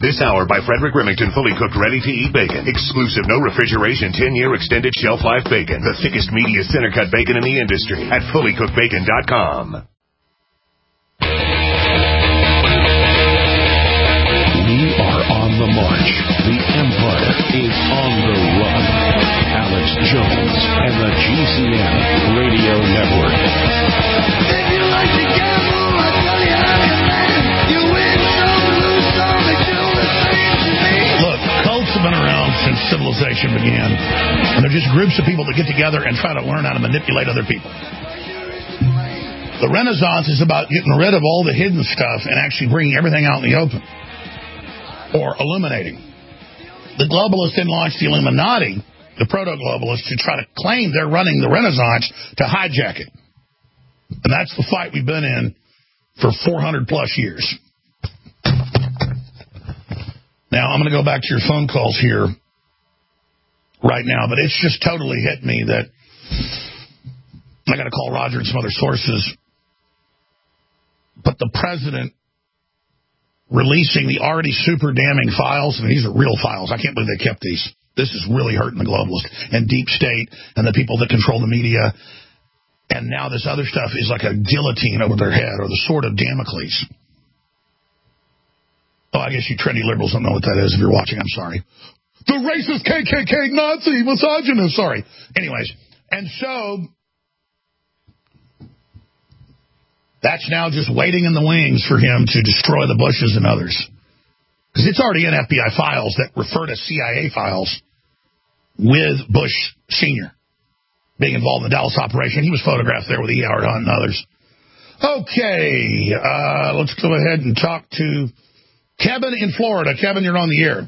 This hour by Frederick Remington, fully cooked, ready-to-eat bacon. Exclusive, no refrigeration, 10-year extended shelf life bacon. The thickest, meatiest center-cut bacon in the industry at fullycookedbacon.com. We are on the march. The Empire is on the run. Alex Jones and the GCN Radio Network. If you like to gamble, I tell you how you land. You win some, lose some, they do the same to me. Look, cults have been around since civilization began. And they're just groups of people that get together and try to learn how to manipulate other people. The Renaissance is about getting rid of all the hidden stuff and actually bringing everything out in the open. Or illuminating. The globalists then launched the Illuminati, the proto-globalists, to try to claim they're running the Renaissance to hijack it. And that's the fight we've been in for 400 plus years. Now, I'm going to go back to your phone calls here right now, but it's just totally hit me that I got to call Roger and some other sources. But the president releasing the already super damning files, and these are real files. I can't believe they kept these. This is really hurting the globalists and deep state and the people that control the media. And now this other stuff is like a guillotine over their head, or the sword of Damocles. Oh, I guess you trendy liberals don't know what that is. If you're watching, I'm sorry. The racist KKK Nazi misogynist. Sorry. Anyways, and so that's now just waiting in the wings for him to destroy the Bushes and others. Because it's already in FBI files that refer to CIA files with Bush Sr. being involved in the Dallas operation. He was photographed there with E. Howard Hunt and others. Okay, let's go ahead and talk to Kevin in Florida. Kevin, you're on the air.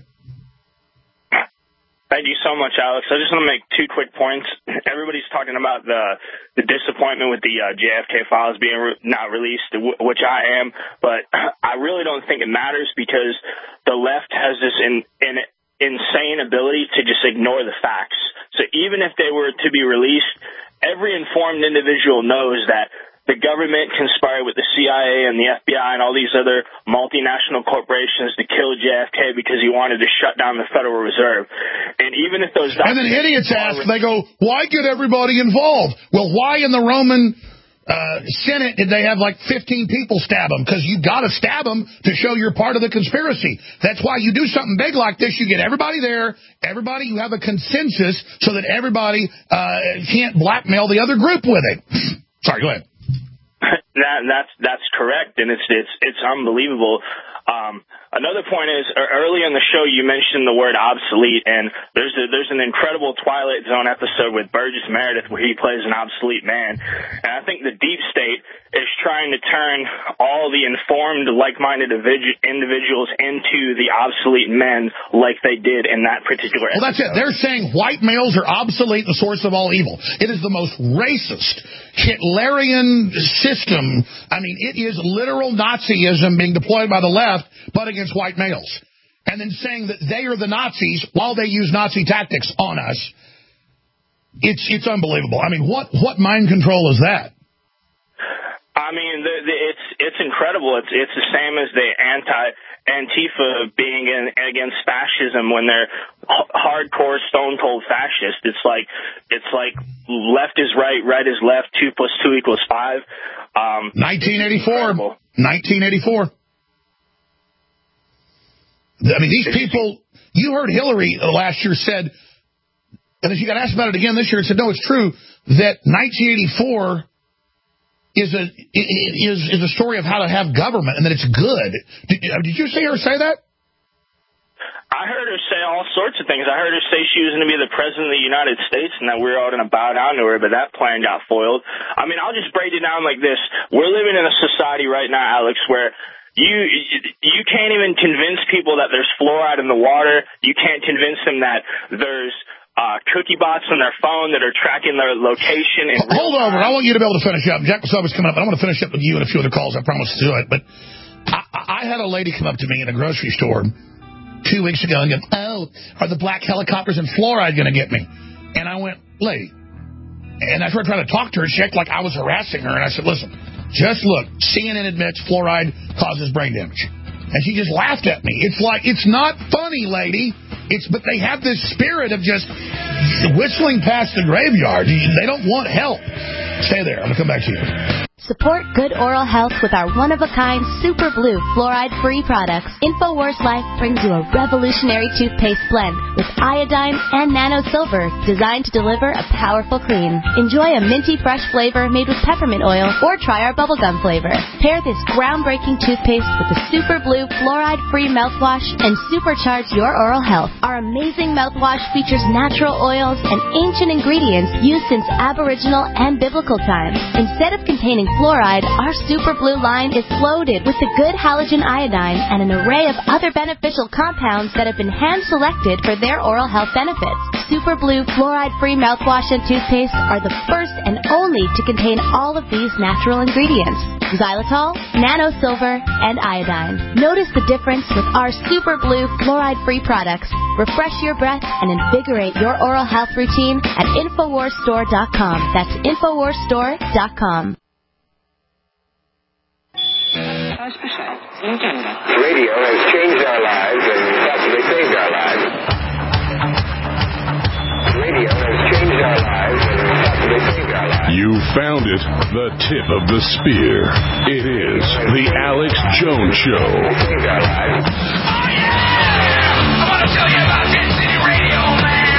Thank you so much, Alex. I just want to make two quick points. Everybody's talking about the disappointment with the JFK files being not released, which I am, but I really don't think it matters because the left has this insane ability to just ignore the facts. So even if they were to be released, every informed individual knows that the government conspired with the CIA and the FBI and all these other multinational corporations to kill JFK because he wanted to shut down the Federal Reserve. And even if those and then idiots ask, they go, why get everybody involved? Well, why in the Roman Senate did they have like 15 people stab them? Because you got to stab them to show you're part of the conspiracy. That's why you do something big like this. You get everybody there, you have a consensus so that everybody can't blackmail the other group with it. Sorry, go ahead. That's correct, and it's unbelievable. Another point is, early in the show you mentioned the word obsolete, and there's an incredible Twilight Zone episode with Burgess Meredith where he plays an obsolete man. And I think the deep state is trying to turn all the informed, like-minded individuals into the obsolete men like they did in that particular episode. Well, that's it. They're saying white males are obsolete, the source of all evil. It is the most racist, Hitlerian system. I mean, it is literal Nazism being deployed by the left, but against white males. And then saying that they are the Nazis while they use Nazi tactics on us. It's unbelievable. I mean, what mind control is that? I mean, it's incredible. It's the same as the Antifa being against fascism when they're hardcore stone cold fascist. It's like left is right, right is left, 2 + 2 = 5. 1984. 1984. I mean, these people, you heard Hillary last year said, and if you got asked about it again this year, it said, no, it's true, that 1984 is a story of how to have government and that it's good. Did you see her say that? I heard her say all sorts of things. I heard her say she was going to be the president of the United States and that we were all going to bow down to her, but that plan got foiled. I mean, I'll just break it down like this. We're living in a society right now, Alex, where you can't even convince people that there's fluoride in the water. You can't convince them that there's cookie bots on their phone that are tracking their location. Hold over. I want you to be able to finish up. Jack Wassabi's coming up. I want to finish up with you and a few other calls. I promise to do it. But I had a lady come up to me in a grocery store 2 weeks ago and go, oh, are the black helicopters and fluoride going to get me? And I went, lady. And I started trying to talk to her. She acted like I was harassing her. And I said, listen, just look. CNN admits fluoride causes brain damage. And she just laughed at me. It's like, it's not funny, lady. But they have this spirit of just whistling past the graveyard. They don't want help. Stay there. I'm going to come back to you. Support good oral health with our one-of-a-kind Super Blue fluoride-free products. InfoWars Life brings you a revolutionary toothpaste blend with iodine and nano silver designed to deliver a powerful clean. Enjoy a minty fresh flavor made with peppermint oil or try our bubblegum flavor. Pair this groundbreaking toothpaste with the Super Blue fluoride-free mouthwash and supercharge your oral health. Our amazing mouthwash features natural oils and ancient ingredients used since Aboriginal and biblical times. Instead of containing fluoride, our Super Blue line is loaded with the good halogen iodine and an array of other beneficial compounds that have been hand-selected for their oral health benefits. Super Blue fluoride-free mouthwash and toothpaste are the first and only to contain all of these natural ingredients: xylitol, nano silver, and iodine. Notice the difference with our Super Blue fluoride-free products. Refresh your breath and invigorate your oral health routine at InfoWarsStore.com. That's InfoWarsStore.com. Radio has changed our lives and possibly saved our lives. Radio has changed our lives and possibly saved our lives. You found it, the tip of the spear. It is the Alex Jones Show. Saved our lives. Oh yeah! I want to tell you about Sin City Radio, man.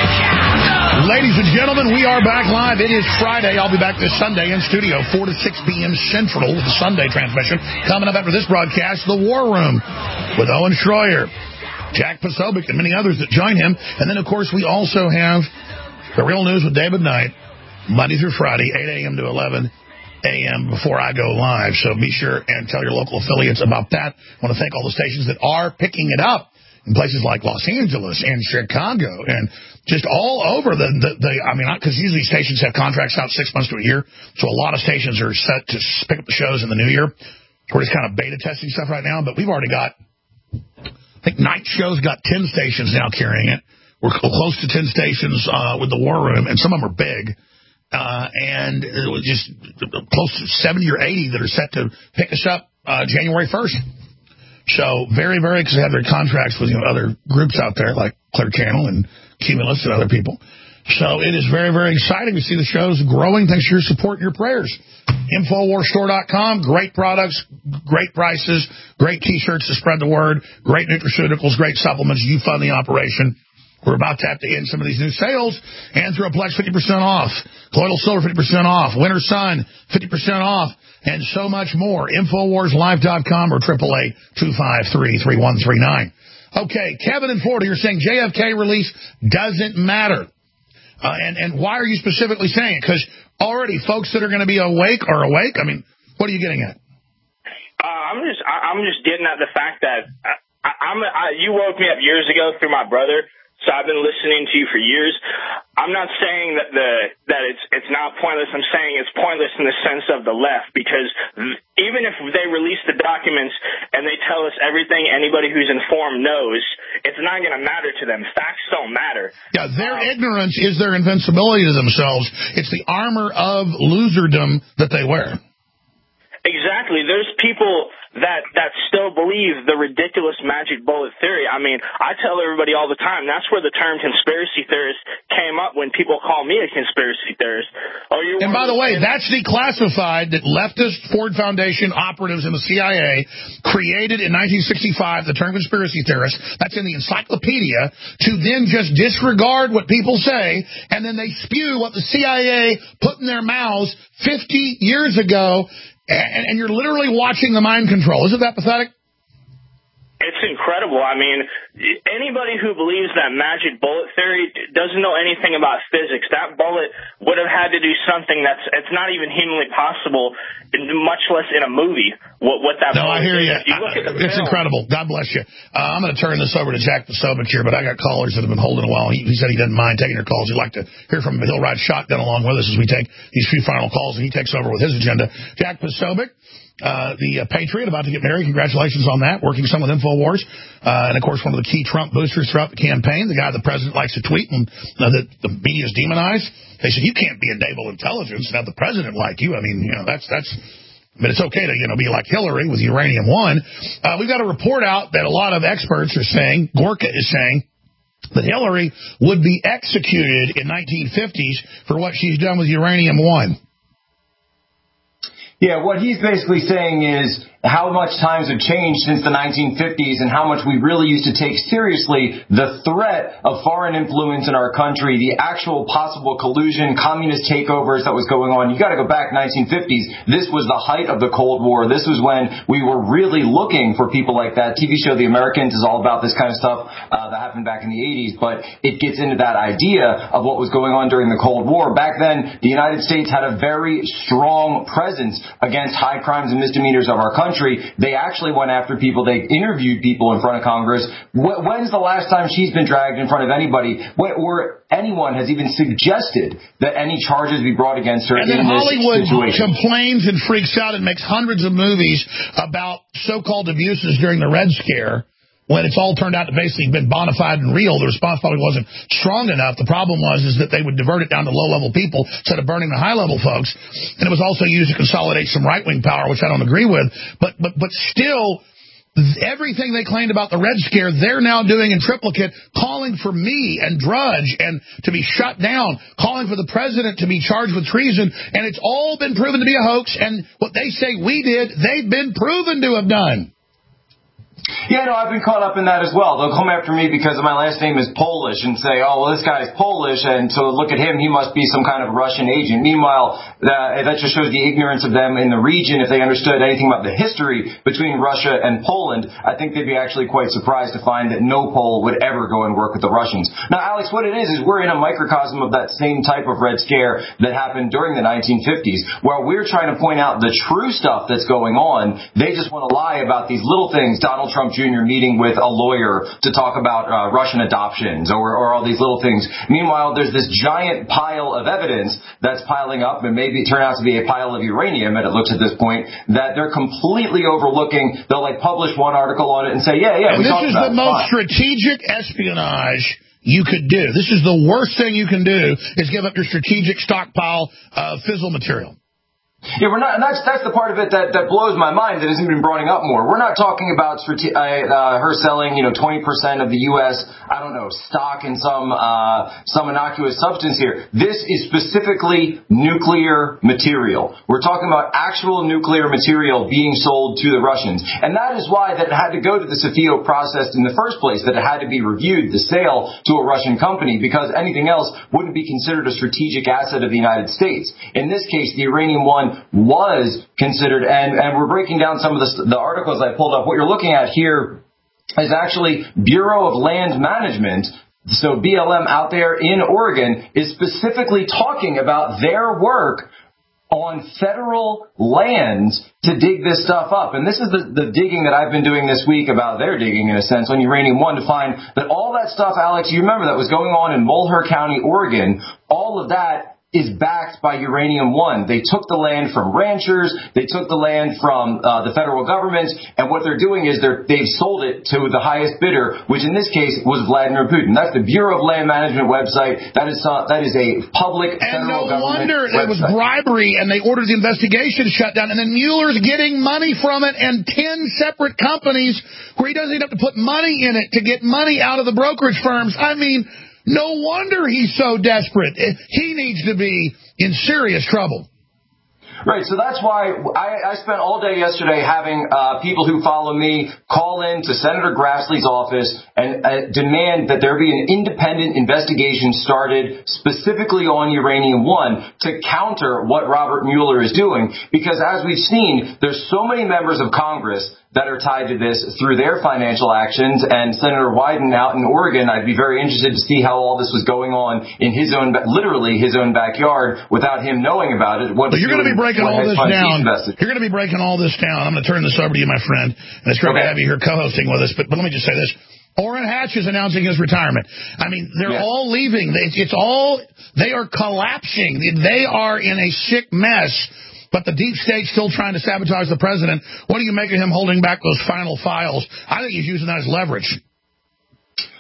Ladies and gentlemen, we are back live. It is Friday. I'll be back this Sunday in studio, 4 to 6 p.m. Central, with the Sunday transmission. Coming up after this broadcast, The War Room with Owen Schroyer, Jack Posobiec, and many others that join him. And then, of course, we also have The Real News with David Knight, Monday through Friday, 8 a.m. to 11 a.m. before I go live. So be sure and tell your local affiliates about that. I want to thank all the stations that are picking it up in places like Los Angeles and Chicago and just all over because usually stations have contracts out 6 months to a year. So a lot of stations are set to pick up the shows in the new year. We're just kind of beta testing stuff right now, but we've already got, I think Night Show's got 10 stations now carrying it. We're close to 10 stations with the War Room, and some of them are big. And it was just close to 70 or 80 that are set to pick us up January 1st. So very, very, because they have their contracts with other groups out there like Clear Channel and Cumulus and other people. So it is very, very exciting to see the shows growing. Thanks for your support and your prayers. InfoWarsStore.com, great products, great prices, great T-shirts to spread the word, great nutraceuticals, great supplements. You fund the operation. We're about to have to end some of these new sales. Anthroplex, 50% off. Colloidal silver, 50% off. Winter Sun, 50% off. And so much more. InfoWarsLive.com or 888-253-3139. Okay, Kevin in Florida, you're saying JFK release doesn't matter. And why are you specifically saying it? Because already folks that are going to be awake are awake. I mean, what are you getting at? I'm just getting at the fact that you woke me up years ago through my brother. So I've been listening to you for years. I'm not saying that it's not pointless. I'm saying it's pointless in the sense of the left, because even if they release the documents and they tell us everything anybody who's informed knows, it's not going to matter to them. Facts don't matter. Yeah, their ignorance is their invincibility to themselves. It's the armor of loserdom that they wear. Exactly. There's people that still believe the ridiculous magic bullet theory. I mean, I tell everybody all the time, that's where the term conspiracy theorist came up when people call me a conspiracy theorist. And by the way, that's declassified that leftist Ford Foundation operatives in the CIA created in 1965 the term conspiracy theorist. That's in the encyclopedia, to then just disregard what people say, and then they spew what the CIA put in their mouths 50 years ago. And you're literally watching the mind control. Isn't that pathetic? It's incredible. I mean, anybody who believes that magic bullet theory doesn't know anything about physics. That bullet would have had to do something it's not even humanly possible, much less in a movie. What that bullet I hear you. You look at the it's film. Incredible. God bless you. I'm going to turn this over to Jack Posobiec here, but I got callers that have been holding a while. He said he doesn't mind taking your calls. He'd like to hear from him. He'll ride shotgun along with us as we take these few final calls, and he takes over with his agenda. Jack Posobiec, the Patriot, about to get married. Congratulations on that. Working some with InfoWars. And, of course, one of the key Trump boosters throughout the campaign. The guy the president likes to tweet and that the media is demonized. They said, you can't be a naval intelligence and have the president like you. I mean, that's But it's okay to, be like Hillary with uranium-1. We've got a report out that a lot of experts are saying, Gorka is saying, that Hillary would be executed in 1950s for what she's done with uranium-1. Yeah, what he's basically saying is how much times have changed since the 1950s and how much we really used to take seriously the threat of foreign influence in our country, the actual possible collusion, communist takeovers that was going on. You got to go back 1950s. This was the height of the Cold War. This was when we were really looking for people like that. TV show The Americans is all about this kind of stuff that happened back in the 80s, but it gets into that idea of what was going on during the Cold War. Back then, the United States had a very strong presence against high crimes and misdemeanors of our country. They actually went after people. They interviewed people in front of Congress. When's the last time she's been dragged in front of anybody or anyone has even suggested that any charges be brought against her in this situation? And then Hollywood complains and freaks out and makes hundreds of movies about so-called abuses during the Red Scare, when it's all turned out to basically been bona fide and real. The response probably wasn't strong enough. The problem was that they would divert it down to low-level people instead of burning the high-level folks. And it was also used to consolidate some right-wing power, which I don't agree with. But still, everything they claimed about the Red Scare, they're now doing in triplicate, calling for me and Drudge and to be shut down, calling for the president to be charged with treason. And it's all been proven to be a hoax. And what they say we did, they've been proven to have done. Yeah, no, I've been caught up in that as well. They'll come after me because my last name is Polish and say, oh, well, this guy's Polish, and so look at him, he must be some kind of Russian agent. Meanwhile, that just shows the ignorance of them in the region. If they understood anything about the history between Russia and Poland, I think they'd be actually quite surprised to find that no Pole would ever go and work with the Russians. Now, Alex, what it is we're in a microcosm of that same type of Red Scare that happened during the 1950s. While we're trying to point out the true stuff that's going on, they just want to lie about these little things. Donald Trump Jr. meeting with a lawyer to talk about Russian adoptions or all these little things. Meanwhile, there's this giant pile of evidence that's piling up, and maybe it turned out to be a pile of uranium, and it looks at this point, that they're completely overlooking. They'll publish one article on it and say, yeah, and we talked about it. This is the most strategic espionage you could do. This is the worst thing you can do, is give up your strategic stockpile of fissile material. Yeah, we're not, and that's the part of it that blows my mind that isn't been brought up more. We're not talking about her selling, 20% of the U.S., stock in some innocuous substance here. This is specifically nuclear material. We're talking about actual nuclear material being sold to the Russians. And that is why that it had to go to the Sofio process in the first place, that it had to be reviewed, the sale to a Russian company, because anything else wouldn't be considered a strategic asset of the United States. In this case, the uranium-1 was considered, and we're breaking down some of the articles I pulled up. What you're looking at here is actually Bureau of Land Management, so BLM out there in Oregon, is specifically talking about their work on federal lands to dig this stuff up. And this is the digging that I've been doing this week, about their digging, in a sense, on uranium-1, to find that all that stuff, Alex, you remember that was going on in Mulher County, Oregon, all of that is backed by uranium-1. They took the land from ranchers, they took the land from the federal government, and what they're doing is they've sold it to the highest bidder, which in this case was Vladimir Putin. That's the Bureau of Land Management website. That is a public federal government website. And no wonder it was bribery, and they ordered the investigation shut down, and then Mueller's getting money from it, and 10 separate companies where he doesn't even have to put money in it to get money out of the brokerage firms. I mean, no wonder he's so desperate. He needs to be in serious trouble. Right, so that's why I spent all day yesterday having people who follow me call in to Senator Grassley's office and demand that there be an independent investigation started specifically on uranium-1 to counter what Robert Mueller is doing. Because as we've seen, there's so many members of Congress that are tied to this through their financial actions. And Senator Wyden out in Oregon, I'd be very interested to see how all this was going on in his own, literally his own backyard, without him knowing about it. But you're going to be breaking all this down. You're going to be breaking all this down. I'm going to turn this over to you, my friend. And it's great to have you here co-hosting with us. But let me just say this. Orrin Hatch is announcing his retirement. I mean, they're all leaving. They are collapsing. They are in a sick mess. But the deep state's still trying to sabotage the president. What do you make of him holding back those final files? I think he's using that as leverage.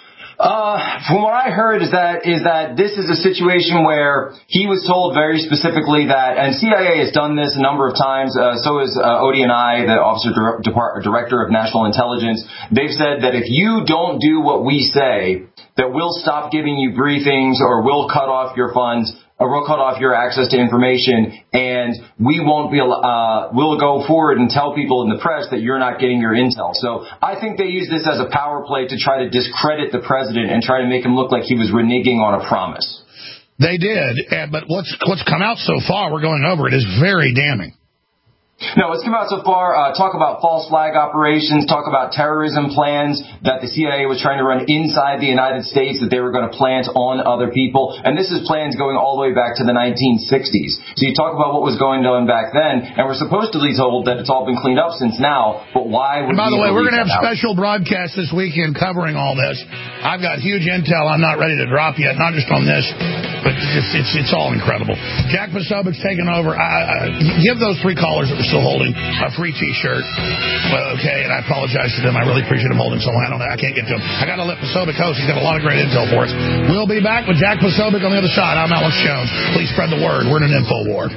From what I heard is that this is a situation where he was told very specifically that, and CIA has done this a number of times, so is ODNI, the Office of Director of National Intelligence. They've said that if you don't do what we say, that we'll stop giving you briefings or we'll cut off your funds or we'll cut off your access to information, and we won't be. We'll go forward and tell people in the press that you're not getting your intel. So I think they use this as a power play to try to discredit the president and try to make him look like he was reneging on a promise. They did, but what's come out so far, we're going over it, is very damning. No, let's come out so far, talk about false flag operations, talk about terrorism plans that the CIA was trying to run inside the United States that they were going to plant on other people. And this is plans going all the way back to the 1960s. So you talk about what was going on back then, and we're supposedly told that it's all been cleaned up since now, but why would we? By the way, we're going to have special broadcasts this weekend covering all this. I've got huge intel I'm not ready to drop yet, not just on this, but it's all incredible. Jack Posobiec's taken over. Give those 3 callers that were still holding a free T-shirt. Well, okay, and I apologize to them. I really appreciate them holding so long. I can't get to him. I got to let Posobiec host. He's got a lot of great intel for us. We'll be back with Jack Posobiec on the other side. I'm Alex Jones. Please spread the word. We're in an info war.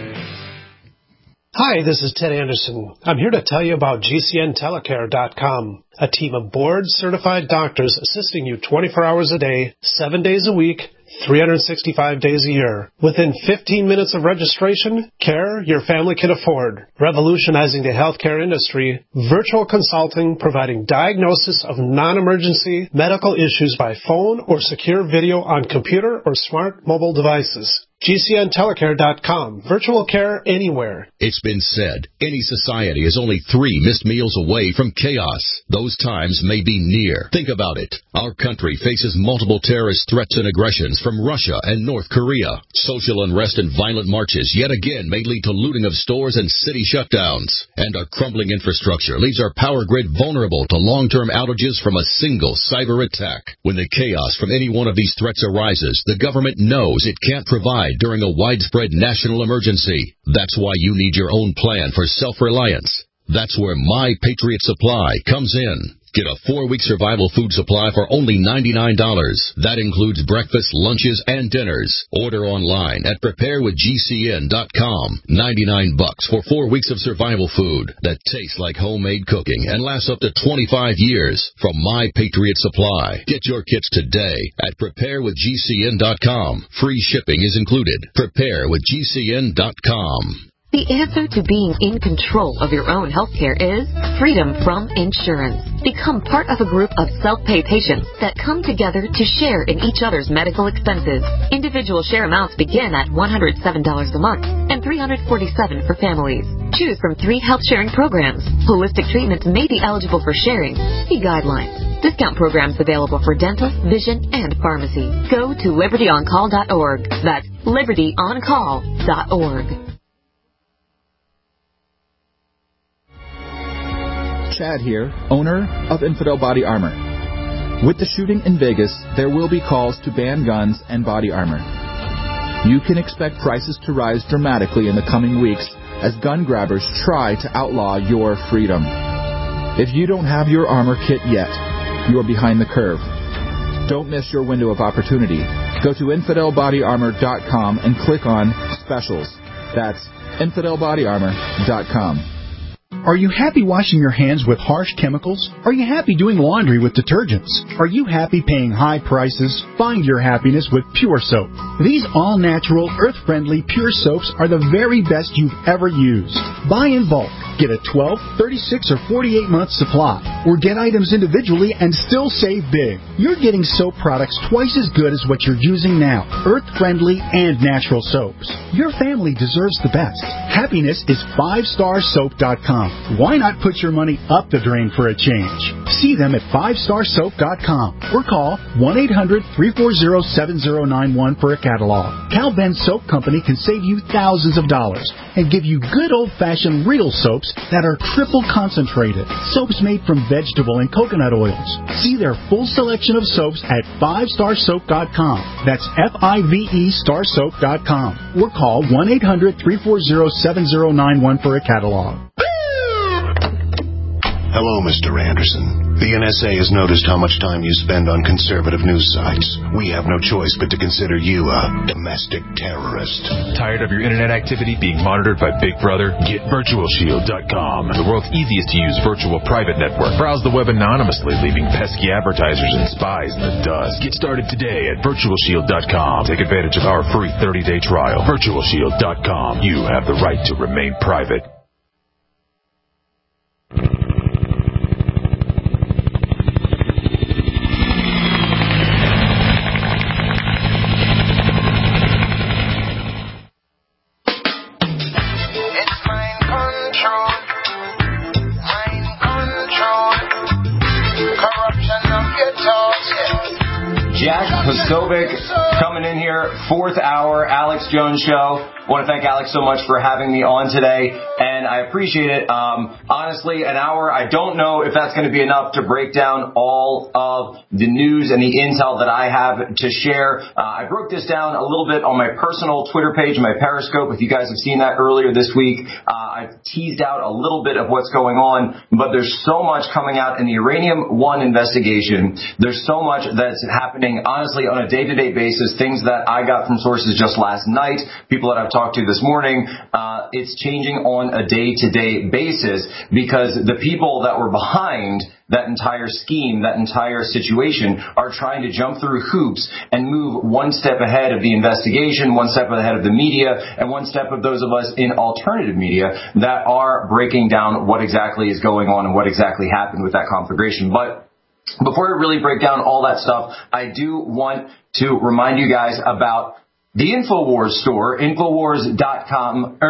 Hi, this is Ted Anderson. I'm here to tell you about GCNtelecare.com, a team of board-certified doctors assisting you 24 hours a day, 7 days a week, 365 days a year. Within 15 minutes of registration, care your family can afford. Revolutionizing the healthcare industry, virtual consulting providing diagnosis of non-emergency medical issues by phone or secure video on computer or smart mobile devices. GCNtelecare.com. Virtual care anywhere. It's been said, any society is only 3 missed meals away from chaos. Those times may be near. Think about it. Our country faces multiple terrorist threats and aggressions from Russia and North Korea. Social unrest and violent marches yet again may lead to looting of stores and city shutdowns. And our crumbling infrastructure leaves our power grid vulnerable to long-term outages from a single cyber attack. When the chaos from any one of these threats arises, the government knows it can't provide during a widespread national emergency. That's why you need your own plan for self-reliance. That's where My Patriot Supply comes in. Get a 4-week survival food supply for only $99. That includes breakfast, lunches, and dinners. Order online at preparewithgcn.com. $99 for 4 weeks of survival food that tastes like homemade cooking and lasts up to 25 years from My Patriot Supply. Get your kits today at preparewithgcn.com. Free shipping is included. Preparewithgcn.com. The answer to being in control of your own healthcare is freedom from insurance. Become part of a group of self-pay patients that come together to share in each other's medical expenses. Individual share amounts begin at $107 a month and $347 for families. Choose from 3 health-sharing programs. Holistic treatments may be eligible for sharing. See guidelines. Discount programs available for dental, vision, and pharmacy. Go to libertyoncall.org. That's libertyoncall.org. Chad here, owner of Infidel Body Armor. With the shooting in Vegas, there will be calls to ban guns and body armor. You can expect prices to rise dramatically in the coming weeks as gun grabbers try to outlaw your freedom. If you don't have your armor kit yet, you are behind the curve. Don't miss your window of opportunity. Go to InfidelBodyArmor.com and click on Specials. That's InfidelBodyArmor.com. Are you happy washing your hands with harsh chemicals? Are you happy doing laundry with detergents? Are you happy paying high prices? Find your happiness with Pure Soap. These all-natural, earth-friendly Pure Soaps are the very best you've ever used. Buy in bulk. Get a 12, 36, or 48-month supply. Or get items individually and still save big. You're getting soap products twice as good as what you're using now. Earth-friendly and natural soaps. Your family deserves the best. Happiness is 5starsoap.com. Why not put your money up the drain for a change? See them at 5starsoap.com or call 1-800-340-7091 for a catalog. Cal Ben Soap Company can save you thousands of dollars and give you good old-fashioned real soaps that are triple concentrated. Soaps made from vegetable and coconut oils. See their full selection of soaps at 5starsoap.com. That's F-I-V-E starsoap.com or call 1-800-340-7091 for a catalog. Hello, Mr. Anderson. The NSA has noticed how much time you spend on conservative news sites. We have no choice but to consider you a domestic terrorist. Tired of your internet activity being monitored by Big Brother? Get VirtualShield.com, the world's easiest to use virtual private network. Browse the web anonymously, leaving pesky advertisers and spies in the dust. Get started today at VirtualShield.com. Take advantage of our free 30-day trial. VirtualShield.com. You have the right to remain private. Jack Posobiec coming in here, 4th hour, Alex Jones Show. I want to thank Alex so much for having me on today, and I appreciate it. Honestly, an hour, I don't know if that's going to be enough to break down all of the news and the intel that I have to share. I broke this down a little bit on my personal Twitter page, my Periscope. If you guys have seen that earlier this week, I've teased out a little bit of what's going on, but there's so much coming out in the Uranium One investigation. There's so much that's happening, honestly, on a day-to-day basis, things that I got from sources just last night, people that I've talked to this morning. It's changing on a day-to-day basis because the people that were behind that entire scheme, that entire situation, are trying to jump through hoops and move one step ahead of the investigation, one step ahead of the media, and one step of those of us in alternative media that are breaking down what exactly is going on and what exactly happened with that conflagration. But before I really break down all that stuff, I do want to remind you guys about the InfoWars store, InfoWarsStore.com.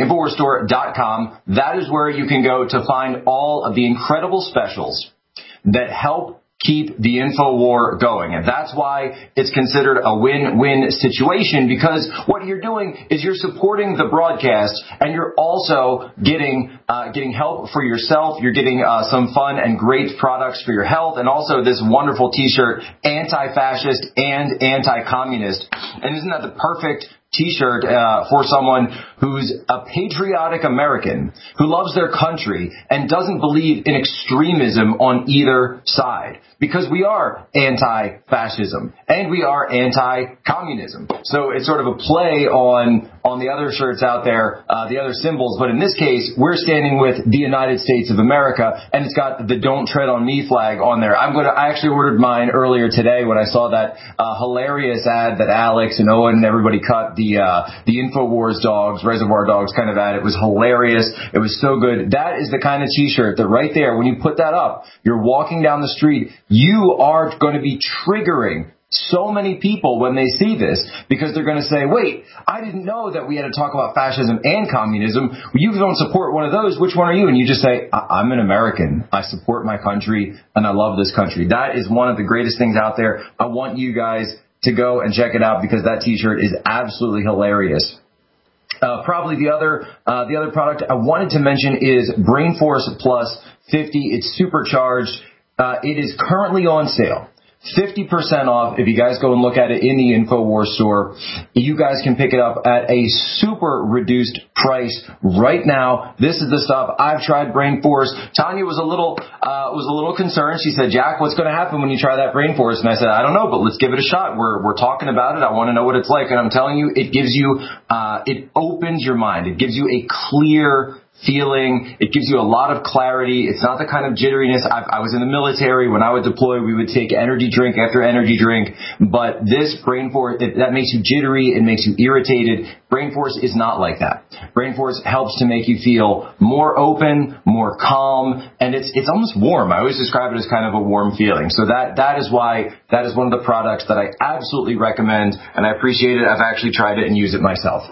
That is where you can go to find all of the incredible specials that help keep the InfoWar going. And that's why it's considered a win-win situation, because what you're doing is you're supporting the broadcast and you're also getting help for yourself. You're getting some fun and great products for your health, and also this wonderful t-shirt, anti-fascist and anti-communist. And isn't that the perfect t-shirt for someone who's a patriotic American who loves their country and doesn't believe in extremism on either side, because we are anti-fascism and we are anti-communism. So it's sort of a play on the other shirts out there, the other symbols, but in this case we're standing with the United States of America, and it's got the Don't Tread on Me flag on there. I actually ordered mine earlier today when I saw that hilarious ad that Alex and Owen and everybody cut, the InfoWars dogs, Reservoir Dogs kind of ad. It was hilarious. It was so good. That is the kind of t-shirt that right there, when you put that up, you're walking down the street, you are going to be triggering so many people when they see this, because they're going to say, wait, I didn't know that we had to talk about fascism and communism. You don't support one of those. Which one are you? And you just say, I'm an American. I support my country and I love this country. That is one of the greatest things out there. I want you guys to go and check it out, because that t-shirt is absolutely hilarious. Probably the other product I wanted to mention is BrainForce Plus 50. It's supercharged. It is currently on sale. 50% off. If you guys go and look at it in the InfoWars store, you guys can pick it up at a super reduced price right now. This is the stuff. I've tried BrainForce. Tanya was a little concerned. She said, Jack, what's going to happen when you try that BrainForce? And I said, I don't know, but let's give it a shot. We're talking about it. I want to know what it's like. And I'm telling you, it gives you, it opens your mind. It gives you a clear feeling. It gives you a lot of clarity. It's not the kind of jitteriness. I was in the military. When I would deploy, we would take energy drink after energy drink. But this BrainForce, that makes you jittery. It makes you irritated. BrainForce is not like that. BrainForce helps to make you feel more open, more calm, and it's almost warm. I always describe it as kind of a warm feeling. So that is why that is one of the products that I absolutely recommend, and I appreciate it. I've actually tried it and used it myself.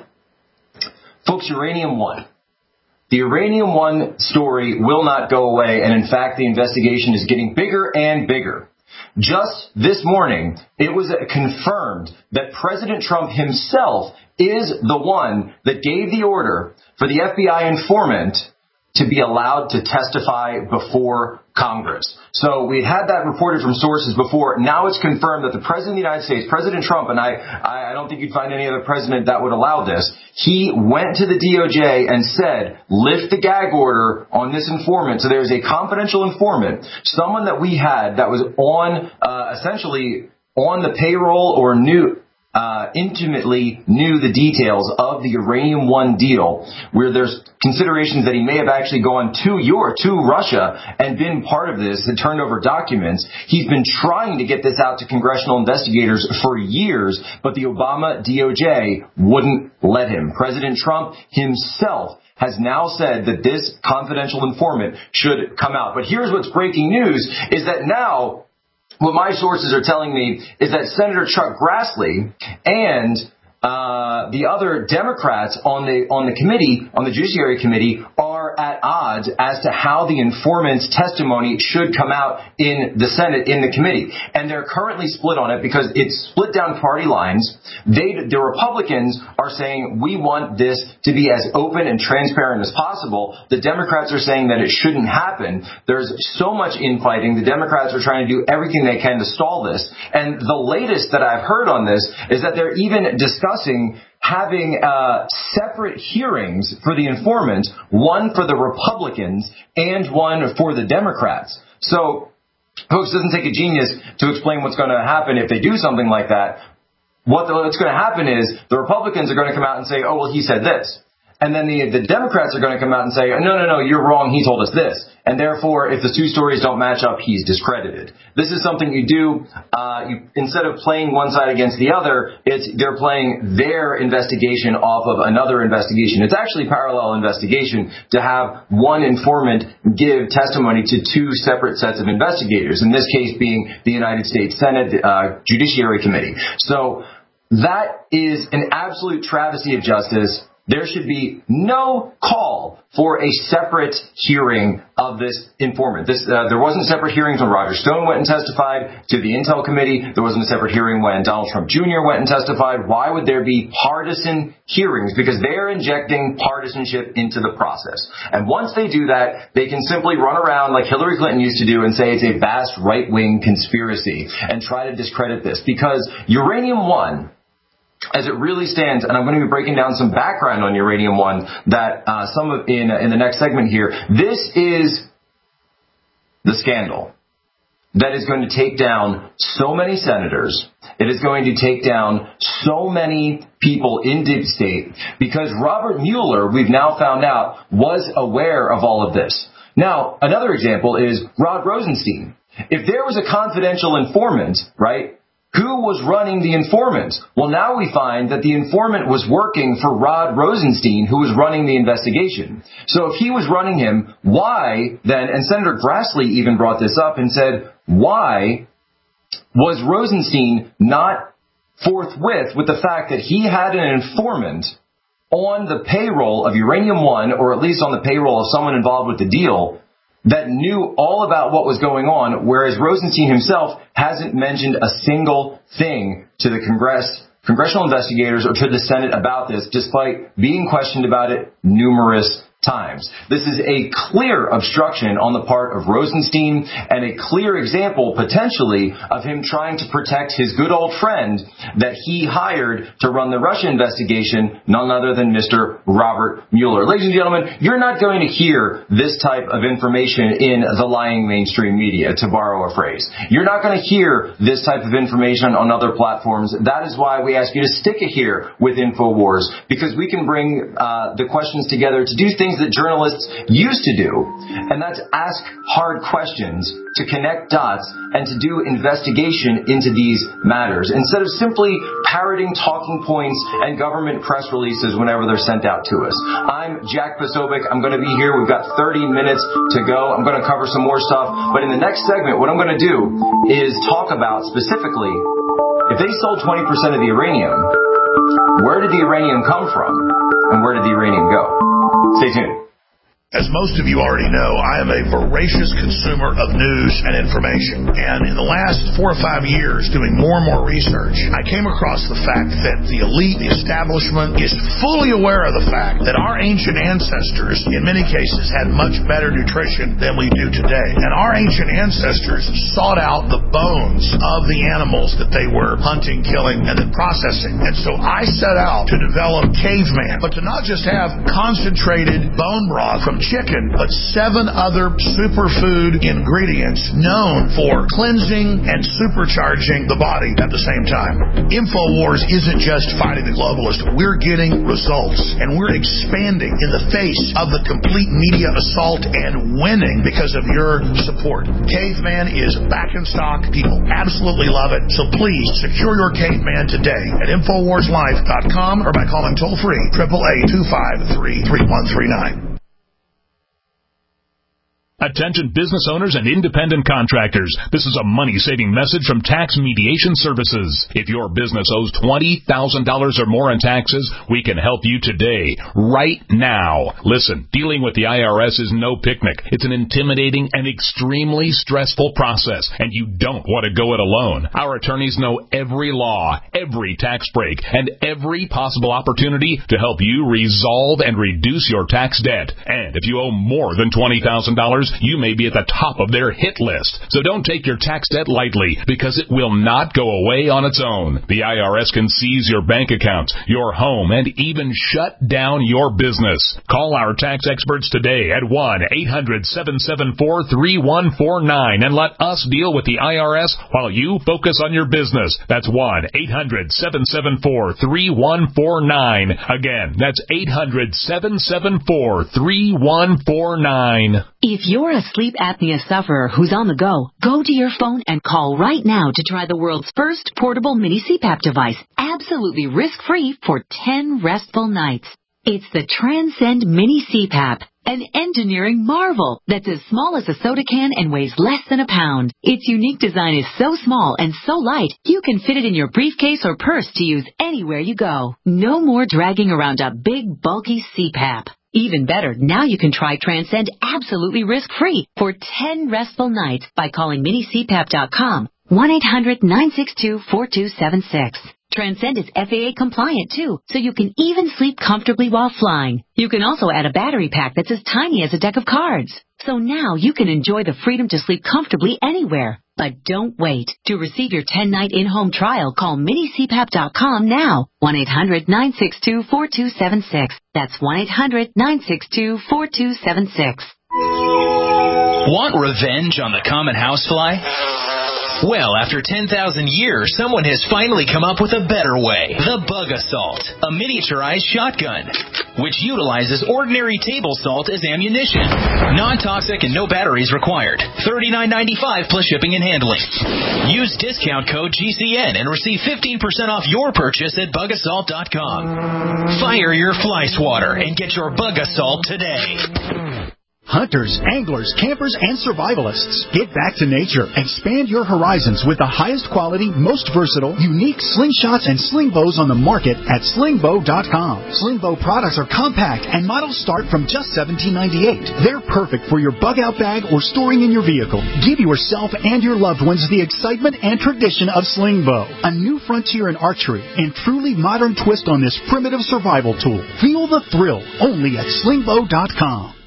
Folks, Uranium One. The Uranium One story will not go away, and in fact, the investigation is getting bigger and bigger. Just this morning, it was confirmed that President Trump himself is the one that gave the order for the FBI informant to be allowed to testify before Congress. So we had that reported from sources before. Now it's confirmed that the President of the United States, President Trump, and I don't think you'd find any other president that would allow this, he went to the DOJ and said, lift the gag order on this informant. So there's a confidential informant, someone that we had that was on, essentially on the payroll or intimately knew the details of the Uranium One deal, where there's considerations that he may have actually gone to Russia and been part of this and turned over documents. He's been trying to get this out to congressional investigators for years, but the Obama DOJ wouldn't let him. President Trump himself has now said that this confidential informant should come out. But here's what's breaking news is that now what my sources are telling me is that Senator Chuck Grassley and the other Democrats on the committee, on the Judiciary Committee, are at odds as to how the informant's testimony should come out in the Senate, in the committee. And they're currently split on it because it's split down party lines. The Republicans are saying we want this to be as open and transparent as possible. The Democrats are saying that it shouldn't happen. There's so much infighting. The Democrats are trying to do everything they can to stall this. And the latest that I've heard on this is that they're even discussing having separate hearings for the informant, one for the Republicans and one for the Democrats. So, folks, it doesn't take a genius to explain what's going to happen if they do something like that. What's going to happen is the Republicans are going to come out and say, oh, well, he said this. And then the Democrats are going to come out and say, no, you're wrong. He told us this. And therefore, if the two stories don't match up, he's discredited. This is something you do. Instead of playing one side against the other, they're playing their investigation off of another investigation. It's actually parallel investigation to have one informant give testimony to two separate sets of investigators, in this case being the United States Senate Judiciary Committee. So that is an absolute travesty of justice. There should be no call for a separate hearing of this informant. There wasn't separate hearings when Roger Stone went and testified to the Intel Committee. There wasn't a separate hearing when Donald Trump Jr. went and testified. Why would there be partisan hearings? Because they're injecting partisanship into the process. And once they do that, they can simply run around like Hillary Clinton used to do and say it's a vast right-wing conspiracy and try to discredit this. Because Uranium One, as it really stands, and I'm going to be breaking down some background on Uranium One that in the next segment here. This is the scandal that is going to take down so many senators. It is going to take down so many people in deep state because Robert Mueller, we've now found out, was aware of all of this. Now, another example is Rod Rosenstein. If there was a confidential informant, right? Who was running the informant? Well, now we find that the informant was working for Rod Rosenstein, who was running the investigation. So if he was running him, why then, and Senator Grassley even brought this up and said, why was Rosenstein not forthwith with the fact that he had an informant on the payroll of Uranium One, or at least on the payroll of someone involved with the deal, that knew all about what was going on, whereas Rosenstein himself hasn't mentioned a single thing to the congressional investigators or to the Senate about this, despite being questioned about it numerous times. This is a clear obstruction on the part of Rosenstein and a clear example, potentially, of him trying to protect his good old friend that he hired to run the Russia investigation, none other than Mr. Robert Mueller. Ladies and gentlemen, you're not going to hear this type of information in the lying mainstream media, to borrow a phrase. You're not going to hear this type of information on other platforms. That is why we ask you to stick it here with InfoWars, because we can bring the questions together to do things that journalists used to do, and that's ask hard questions, to connect dots, and to do investigation into these matters, instead of simply parroting talking points and government press releases whenever they're sent out to us. I'm Jack Posobiec. I'm going to be here. We've got 30 minutes to go. I'm going to cover some more stuff, but in the next segment, what I'm going to do is talk about specifically, if they sold 20% of the uranium, where did the uranium come from, and where did the uranium go? Stay tuned. As most of you already know, I am a voracious consumer of news and information. And in the last 4 or 5 years, doing more and more research, I came across the fact that the elite establishment is fully aware of the fact that our ancient ancestors, in many cases, had much better nutrition than we do today. And our ancient ancestors sought out the bones of the animals that they were hunting, killing, and then processing. And so I set out to develop Caveman, but to not just have concentrated bone broth from chicken, but 7 other superfood ingredients known for cleansing and supercharging the body at the same time. InfoWars isn't just fighting the globalist. We're getting results, and we're expanding in the face of the complete media assault and winning because of your support. Caveman is back in stock. People absolutely love it. So please secure your Caveman today at InfoWarsLife.com or by calling toll-free 888-253-3139. Attention business owners and independent contractors. This is a money-saving message from Tax Mediation Services. If your business owes $20,000 or more in taxes, we can help you today, right now. Listen, dealing with the IRS is no picnic. It's an intimidating and extremely stressful process, and you don't want to go it alone. Our attorneys know every law, every tax break, and every possible opportunity to help you resolve and reduce your tax debt. And if you owe more than $20,000, you may be at the top of their hit list. So don't take your tax debt lightly, because it will not go away on its own. The IRS can seize your bank accounts, your home, and even shut down your business. Call our tax experts today at 1-800-774-3149 and let us deal with the IRS while you focus on your business. That's 1-800-774-3149. Again, that's 800-774-3149. If you're a sleep apnea sufferer who's on the go to your phone and call right now to try the world's first portable mini CPAP device, absolutely risk-free for 10 restful nights. It's the Transcend Mini CPAP, an engineering marvel that's as small as a soda can and weighs less than a pound. Its unique design is so small and so light, you can fit it in your briefcase or purse to use anywhere you go. No more dragging around a big, bulky CPAP. Even better, now you can try Transcend absolutely risk-free for 10 restful nights by calling minicpap.com, 1-800-962-4276. Transcend is FAA compliant too, so you can even sleep comfortably while flying. You can also add a battery pack that's as tiny as a deck of cards. So now you can enjoy the freedom to sleep comfortably anywhere. But don't wait. To receive your 10-night in-home trial, call minicpap.com now. 1-800-962-4276. That's 1-800-962-4276. Want revenge on the common housefly? Well, after 10,000 years, someone has finally come up with a better way. The Bug Assault, a miniaturized shotgun, which utilizes ordinary table salt as ammunition. Non-toxic and no batteries required. $39.95 plus shipping and handling. Use discount code GCN and receive 15% off your purchase at bugassault.com. Fire your fly swatter and get your Bug Assault today. Hunters, anglers, campers, and survivalists, get back to nature. Expand your horizons with the highest quality, most versatile, unique slingshots and sling bows on the market at slingbow.com. Slingbow products are compact and models start from just $17.98. They're perfect for your bug-out bag or storing in your vehicle. Give yourself and your loved ones the excitement and tradition of Slingbow, a new frontier in archery and truly modern twist on this primitive survival tool. Feel the thrill only at slingbow.com.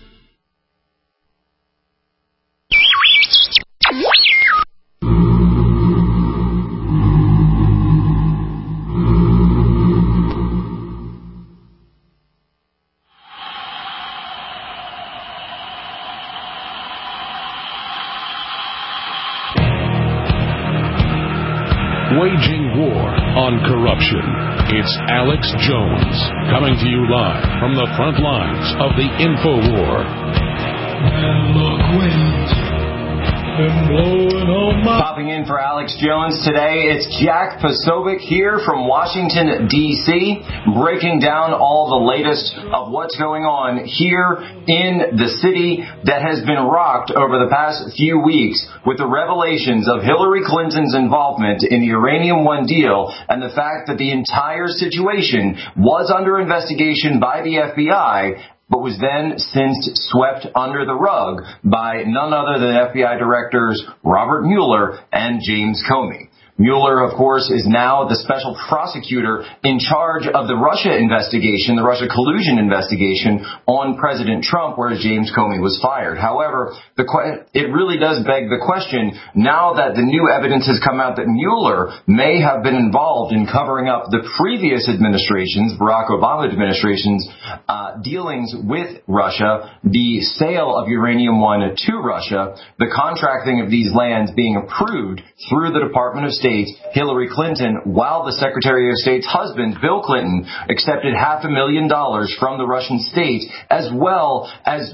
Waging war on corruption. It's Alex Jones coming to you live from the front lines of the InfoWar. And look winds and blowing on my... Popping in for Alex Jones today, it's Jack Posobiec here from Washington, D.C., breaking down all the latest of what's going on here in the city that has been rocked over the past few weeks with the revelations of Hillary Clinton's involvement in the Uranium One deal and the fact that the entire situation was under investigation by the FBI but was then since swept under the rug by none other than FBI directors Robert Mueller and James Comey. Mueller, of course, is now the special prosecutor in charge of the Russia investigation, the Russia collusion investigation on President Trump, whereas James Comey was fired. However, it really does beg the question, now that the new evidence has come out that Mueller may have been involved in covering up the previous administrations, Barack Obama administration's dealings with Russia, the sale of Uranium One to Russia, the contracting of these lands being approved through the Department of State, Hillary Clinton, while the Secretary of State's husband, Bill Clinton, accepted $500,000 from the Russian state, as well as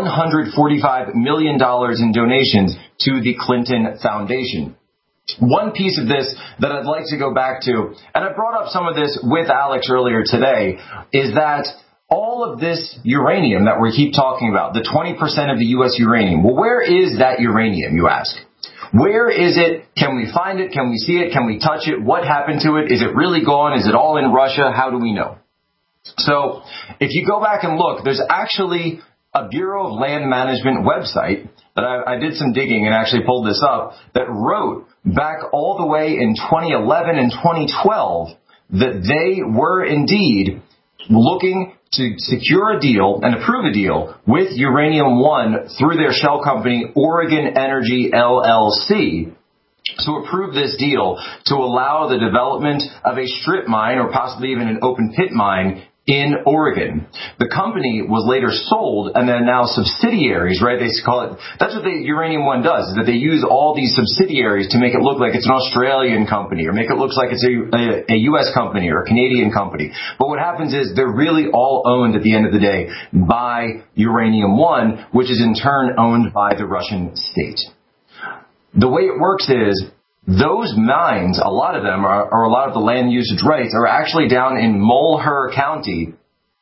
$145 million in donations to the Clinton Foundation. One piece of this that I'd like to go back to, and I brought up some of this with Alex earlier today, is that all of this uranium that we keep talking about, the 20% of the U.S. uranium, well, where is that uranium, you ask? Where is it? Can we find it? Can we see it? Can we touch it? What happened to it? Is it really gone? Is it all in Russia? How do we know? So if you go back and look, there's actually a Bureau of Land Management website that I did some digging and actually pulled this up that wrote back all the way in 2011 and 2012 that they were indeed looking to secure a deal and approve a deal with Uranium One through their shell company, Oregon Energy LLC, to approve this deal to allow the development of a strip mine or possibly even an open pit mine in Oregon. The company was later sold, and then now subsidiaries, right? They call it, that's what the Uranium One does, is that they use all these subsidiaries to make it look like it's an Australian company or make it look like it's a U.S. company or a Canadian company. But what happens is they're really all owned at the end of the day by Uranium One, which is in turn owned by the Russian state. The way it works is those mines, a lot of them, or a lot of the land usage rights, are actually down in Mulher County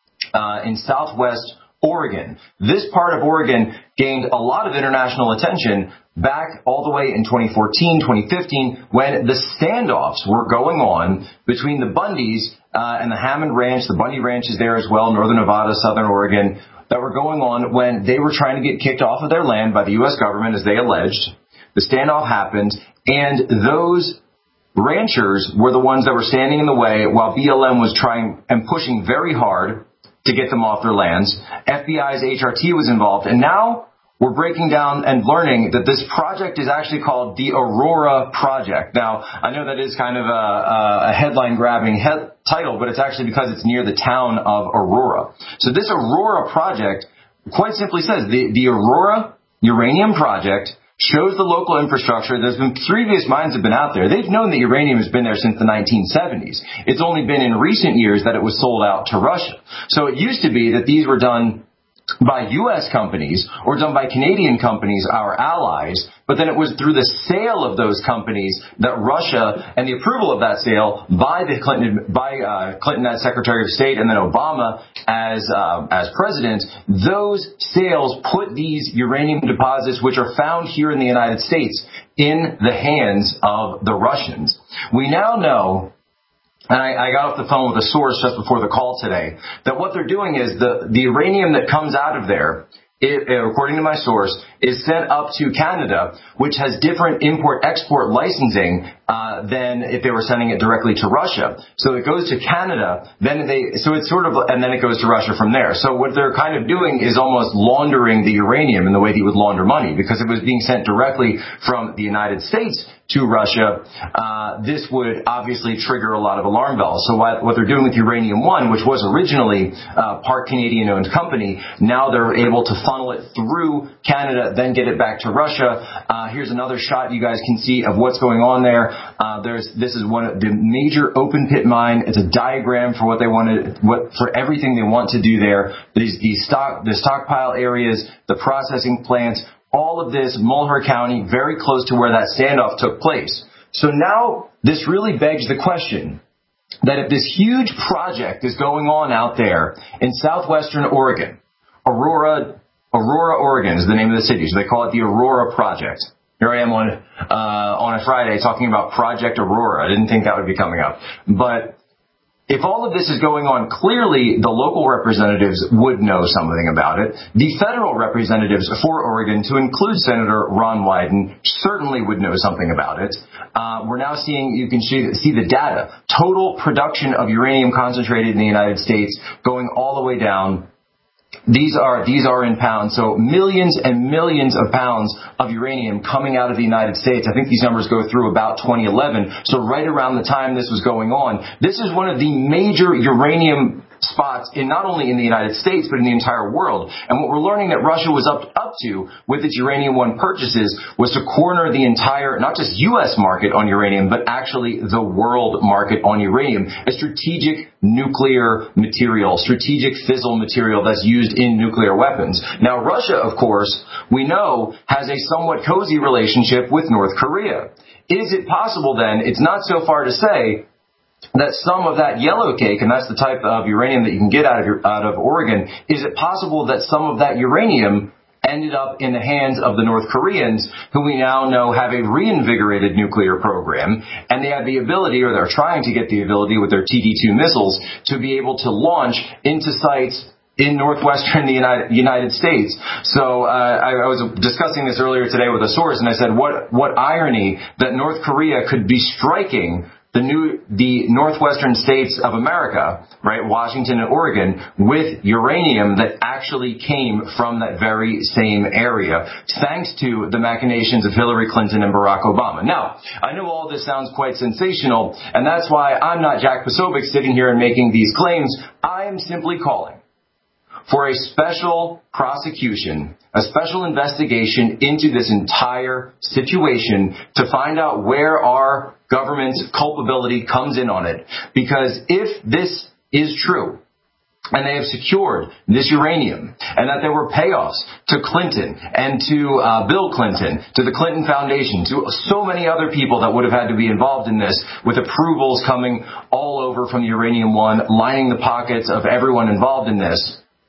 in southwest Oregon. This part of Oregon gained a lot of international attention back all the way in 2014, 2015, when the standoffs were going on between the Bundys and the Hammond Ranch. The Bundy Ranch is there as well, northern Nevada, southern Oregon, that were going on when they were trying to get kicked off of their land by the U.S. government, as they alleged. The standoff happened, and those ranchers were the ones that were standing in the way while BLM was trying and pushing very hard to get them off their lands. FBI's HRT was involved, and now we're breaking down and learning that this project is actually called the Aurora Project. Now, I know that is kind of a headline-grabbing title, but it's actually because it's near the town of Aurora. So this Aurora Project quite simply says the Aurora Uranium Project shows the local infrastructure. There's been previous mines have been out there. They've known that uranium has been there since the 1970s. It's only been in recent years that it was sold out to Russia. So it used to be that these were done by U.S. companies or done by Canadian companies, our allies, but then it was through the sale of those companies that Russia, and the approval of that sale by Clinton as Secretary of State and then Obama as president, those sales put these uranium deposits, which are found here in the United States, in the hands of the Russians. We now know, and I got off the phone with a source just before the call today, that what they're doing is the uranium that comes out of there, according to my source, is sent up to Canada, which has different import-export licensing than if they were sending it directly to Russia. So it goes to Canada, and then it goes to Russia from there. So what they're kind of doing is almost laundering the uranium in the way that you would launder money, because it was being sent directly from the United States to Russia. This would obviously trigger a lot of alarm bells. So what they're doing with Uranium One, which was originally part Canadian-owned company, now they're able to funnel it through Canada, then get it back to Russia. Here's another shot you guys can see of what's going on there. This is one of the major open pit mine. It's a diagram for for everything they want to do there. The stockpile areas, the processing plants, all of this, Mulher County, very close to where that standoff took place. So now this really begs the question that if this huge project is going on out there in southwestern Oregon, Aurora, Oregon is the name of the city, so they call it the Aurora Project. Here I am on a Friday talking about Project Aurora. I didn't think that would be coming up. But If all of this is going on, clearly the local representatives would know something about it. The federal representatives for Oregon, to include Senator Ron Wyden, certainly would know something about it. We're now seeing, you can see the data. Total production of uranium concentrated in the United States going all the way down. These are in pounds, so millions and millions of pounds of uranium coming out of the United States. I think these numbers go through about 2011, so right around the time this was going on. This is one of the major uranium spots in not only in the United States, but in the entire world. And what we're learning that Russia was up to with its Uranium One purchases was to corner the entire, not just U.S. market on uranium, but actually the world market on uranium, a strategic nuclear material, strategic fissile material that's used in nuclear weapons. Now, Russia, of course, we know, has a somewhat cozy relationship with North Korea. Is it possible then, it's not so far to say, that some of that yellow cake, and that's the type of uranium that you can get out of Oregon, is it possible that some of that uranium ended up in the hands of the North Koreans, who we now know have a reinvigorated nuclear program, and they have the ability, or they're trying to get the ability with their TD-2 missiles, to be able to launch into sites in northwestern United States. So I was discussing this earlier today with a source, and I said, what irony that North Korea could be striking the northwestern states of America, right, Washington and Oregon, with uranium that actually came from that very same area, thanks to the machinations of Hillary Clinton and Barack Obama. Now, I know all this sounds quite sensational, and that's why I'm not Jack Posobiec sitting here and making these claims. I am simply calling for a special prosecution, a special investigation into this entire situation to find out where our government's culpability comes in on it. Because if this is true, and they have secured this uranium, and that there were payoffs to Clinton and to Bill Clinton, to the Clinton Foundation, to so many other people that would have had to be involved in this, with approvals coming all over from the Uranium One, lining the pockets of everyone involved in this,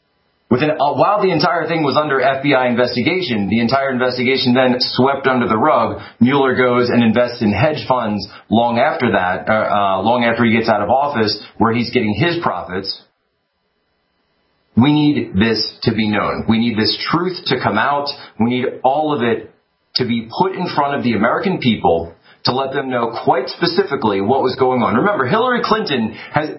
while the entire thing was under FBI investigation, the entire investigation then swept under the rug. Mueller goes and invests in hedge funds long after that, long after he gets out of office, where he's getting his profits. We need this to be known. We need this truth to come out. We need all of it to be put in front of the American people, to let them know quite specifically what was going on. Remember, Hillary Clinton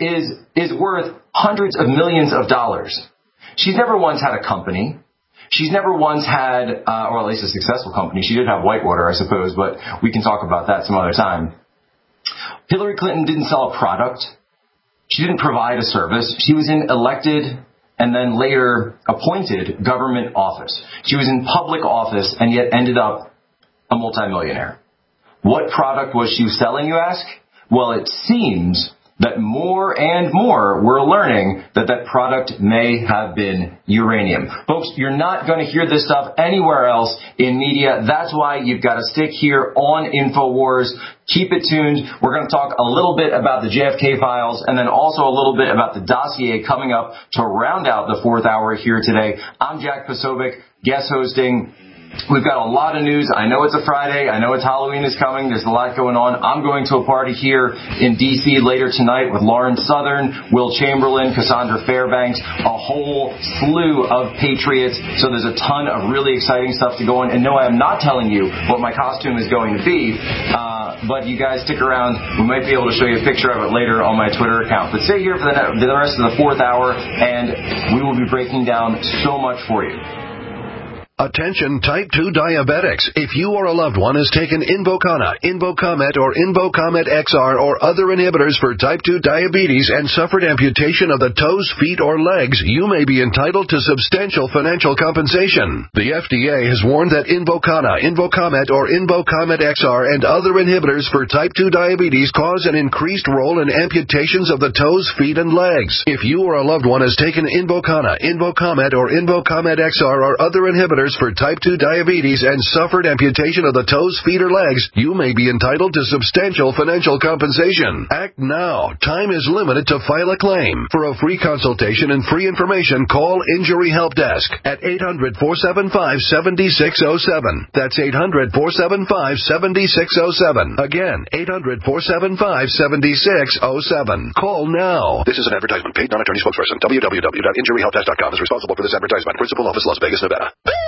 is worth hundreds of millions of dollars. She's never once had a company. She's never once had, or at least a successful company. She did have Whitewater, I suppose, but we can talk about that some other time. Hillary Clinton didn't sell a product. She didn't provide a service. She was in elected and then later appointed government office. She was in public office and yet ended up a multimillionaire. What product was she selling, you ask? Well, it seems that more and more we're learning that product may have been uranium. Folks, you're not going to hear this stuff anywhere else in media. That's why you've got to stick here on InfoWars. Keep it tuned. We're going to talk a little bit about the JFK files and then also a little bit about the dossier coming up to round out the fourth hour here today. I'm Jack Posobiec, guest hosting. We've got a lot of news. I know it's a Friday. I know it's Halloween is coming. There's a lot going on. I'm going to a party here in D.C. later tonight with Lauren Southern, Will Chamberlain, Cassandra Fairbanks, a whole slew of patriots. So there's a ton of really exciting stuff to go on. And no, I'm not telling you what my costume is going to be. But you guys stick around. We might be able to show you a picture of it later on my Twitter account. But stay here for the rest of the fourth hour, and we will be breaking down so much for you. Attention type 2 diabetics. If you or a loved one has taken Invokana, Invokamet, or Invokamet XR or other inhibitors for type 2 diabetes and suffered amputation of the toes, feet, or legs, you may be entitled to substantial financial compensation. The FDA has warned that Invokana, Invokamet, or Invokamet XR and other inhibitors for type 2 diabetes cause an increased role in amputations of the toes, feet, and legs. If you or a loved one has taken Invokana, Invokamet, or Invokamet XR or other inhibitors inhibitors for type 2 diabetes and suffered amputation of the toes, feet, or legs, you may be entitled to substantial financial compensation. Act now. Time is limited to file a claim. For a free consultation and free information, call Injury Help Desk at 800-475-7607. That's 800-475-7607. Again, 800-475-7607. Call now. This is an advertisement. Paid non-attorney spokesperson. www.injuryhelpdesk.com is responsible for this advertisement. Principal office, Las Vegas, Nevada.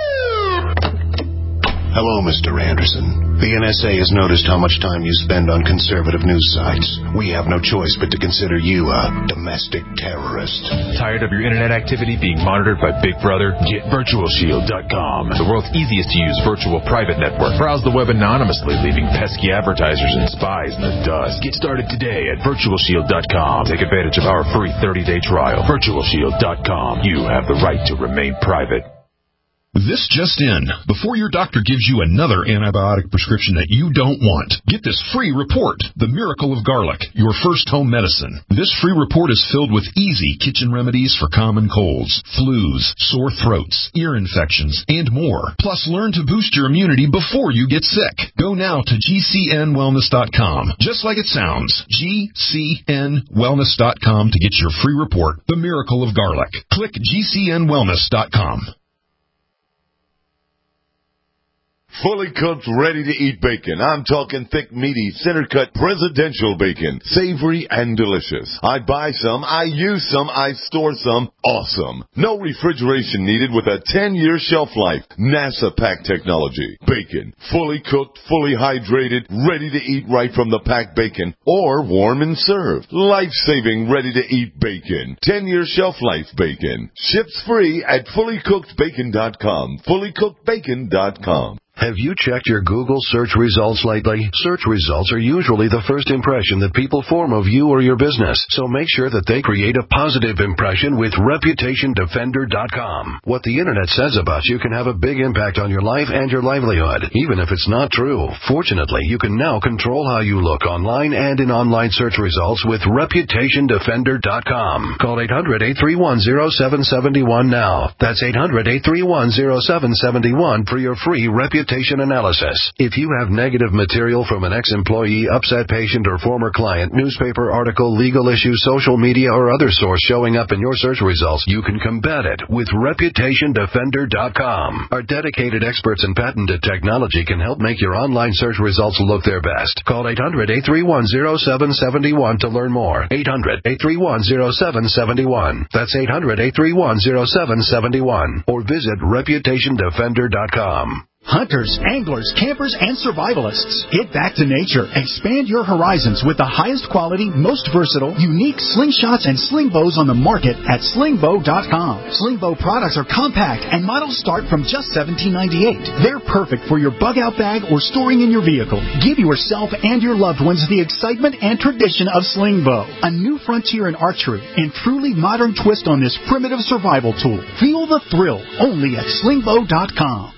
Hello, Mr. Anderson. The NSA has noticed how much time you spend on conservative news sites. We have no choice but to consider you a domestic terrorist. Tired of your internet activity being monitored by Big Brother? Get VirtualShield.com, the world's easiest to use virtual private network. Browse the web anonymously, leaving pesky advertisers and spies in the dust. Get started today at VirtualShield.com. Take advantage of our free 30-day trial. VirtualShield.com. You have the right to remain private. This just in. Before your doctor gives you another antibiotic prescription that you don't want, get this free report, The Miracle of Garlic, your first home medicine. This free report is filled with easy kitchen remedies for common colds, flus, sore throats, ear infections, and more. Plus, learn to boost your immunity before you get sick. Go now to GCNwellness.com. Just like it sounds, GCNwellness.com to get your free report, The Miracle of Garlic. Click GCNwellness.com. Fully cooked, ready-to-eat bacon. I'm talking thick, meaty, center-cut presidential bacon. Savory and delicious. I buy some, I use some, I store some. Awesome. No refrigeration needed with a 10-year shelf life. NASA pack technology. Bacon. Fully cooked, fully hydrated, ready to eat right from the packed bacon. Or warm and served. Life-saving, ready-to-eat bacon. 10-year shelf life bacon. Ships free at fullycookedbacon.com. Fullycookedbacon.com. Have you checked your Google search results lately? Search results are usually the first impression that people form of you or your business, so make sure that they create a positive impression with ReputationDefender.com. What the internet says about you can have a big impact on your life and your livelihood, even if it's not true. Fortunately, you can now control how you look online and in online search results with ReputationDefender.com. Call 800-831-0771 now. That's 800-831-0771 for your free reputation analysis. If you have negative material from an ex-employee, upset patient, or former client, newspaper article, legal issue, social media, or other source showing up in your search results, you can combat it with ReputationDefender.com. Our dedicated experts in patented technology can help make your online search results look their best. Call 800-831-0771 to learn more. 800-831-0771. That's 800-831-0771. Or visit ReputationDefender.com. Hunters, anglers, campers, and survivalists. Get back to nature. Expand your horizons with the highest quality, most versatile, unique slingshots and sling bows on the market at slingbow.com. Slingbow products are compact and models start from just $17.98. They're perfect for your bug-out bag or storing in your vehicle. Give yourself and your loved ones the excitement and tradition of Slingbow, a new frontier in archery and truly modern twist on this primitive survival tool. Feel the thrill only at slingbow.com.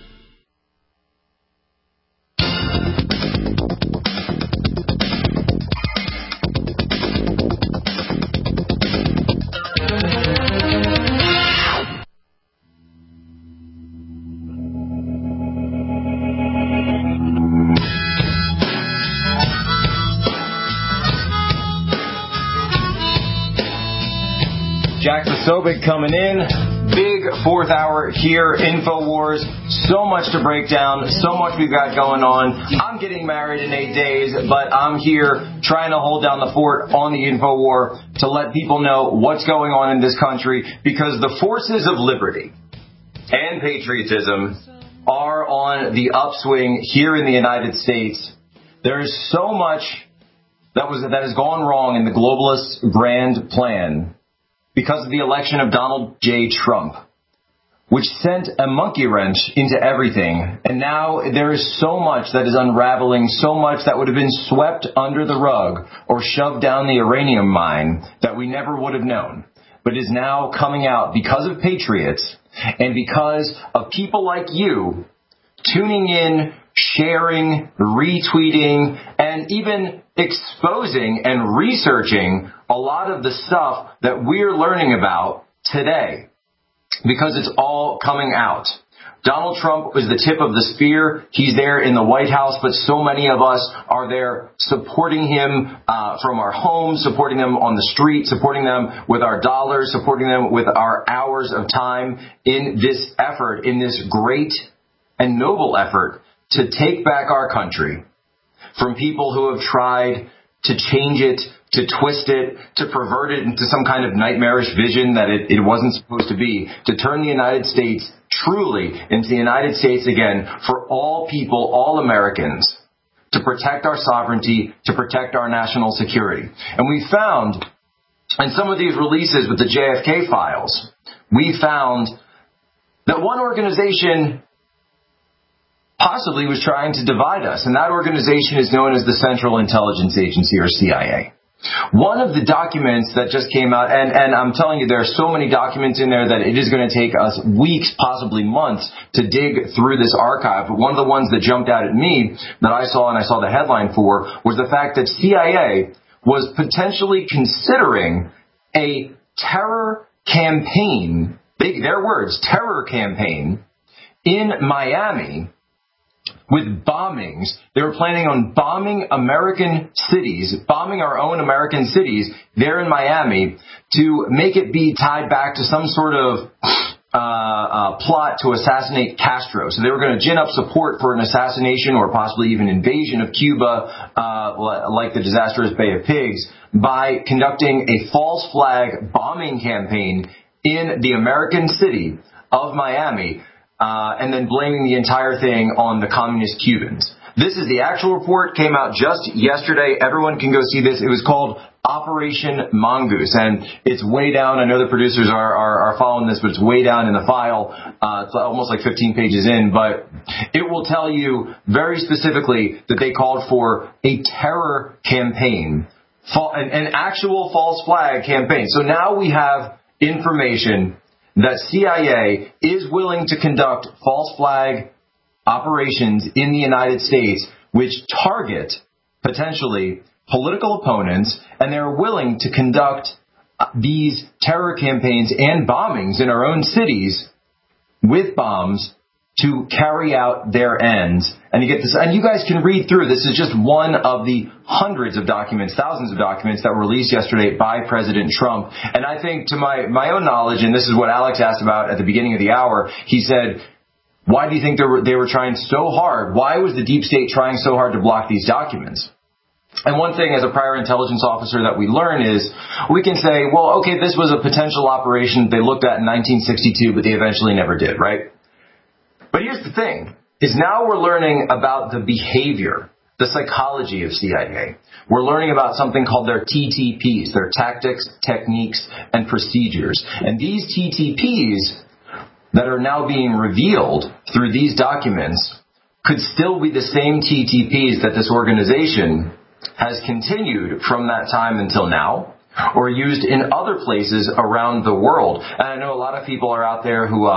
Jack Posobiec coming in. Big fourth hour here, InfoWars. So much to break down, so much we've got going on. I'm getting married in 8 days, but I'm here trying to hold down the fort on the InfoWar to let people know what's going on in this country, because the forces of liberty and patriotism are on the upswing here in the United States. There's so much that has gone wrong in the globalist grand plan because of the election of Donald J. Trump, which sent a monkey wrench into everything. And now there is so much that is unraveling, so much that would have been swept under the rug or shoved down the uranium mine that we never would have known, but is now coming out because of patriots and because of people like you tuning in, sharing, retweeting, and even exposing and researching a lot of the stuff that we're learning about today, because it's all coming out. Donald Trump is the tip of the spear. He's there in the White House, but so many of us are there supporting him from our homes, supporting them on the street, supporting them with our dollars, supporting them with our hours of time in this effort, in this great and noble effort to take back our country from people who have tried to change it, to twist it, to pervert it into some kind of nightmarish vision that it wasn't supposed to be, to turn the United States truly into the United States again for all people, all Americans, to protect our sovereignty, to protect our national security. And we found, in some of these releases with the JFK files, we found that one organization possibly was trying to divide us, and that organization is known as the Central Intelligence Agency, or CIA. One of the documents that just came out, and I'm telling you, there are so many documents in there that it is going to take us weeks, possibly months, to dig through this archive. But one of the ones that jumped out at me that I saw, and I saw the headline for, was the fact that CIA was potentially considering a terror campaign, their words, terror campaign, in Miami, with bombings. They were planning on bombing American cities, bombing our own American cities there in Miami to make it be tied back to some sort of plot to assassinate Castro. So they were going to gin up support for an assassination or possibly even invasion of Cuba, like the disastrous Bay of Pigs, by conducting a false flag bombing campaign in the American city of Miami, and then blaming the entire thing on the communist Cubans. This is the actual report, came out just yesterday. Everyone can go see this. It was called Operation Mongoose, and it's way down. I know the producers are following this, but it's way down in the file. It's almost like 15 pages in, but it will tell you very specifically that they called for a terror campaign, an actual false flag campaign. So now we have information that CIA is willing to conduct false flag operations in the United States which target, potentially, political opponents, and they're willing to conduct these terror campaigns and bombings in our own cities with bombs to carry out their ends. And you get this, and you guys can read through. This is just one of the hundreds of documents, thousands of documents that were released yesterday by President Trump. And I think, to my own knowledge, and this is what Alex asked about at the beginning of the hour, he said, why do you think they were trying so hard? Why was the deep state trying so hard to block these documents? And one thing as a prior intelligence officer that we learn is we can say, well, okay, this was a potential operation they looked at in 1962, but they eventually never did, right? But here's the thing, is now we're learning about the behavior, the psychology of CIA. We're learning about something called their TTPs, their tactics, techniques, and procedures. And these TTPs that are now being revealed through these documents could still be the same TTPs that this organization has continued from that time until now, or used in other places around the world. And I know a lot of people are out there who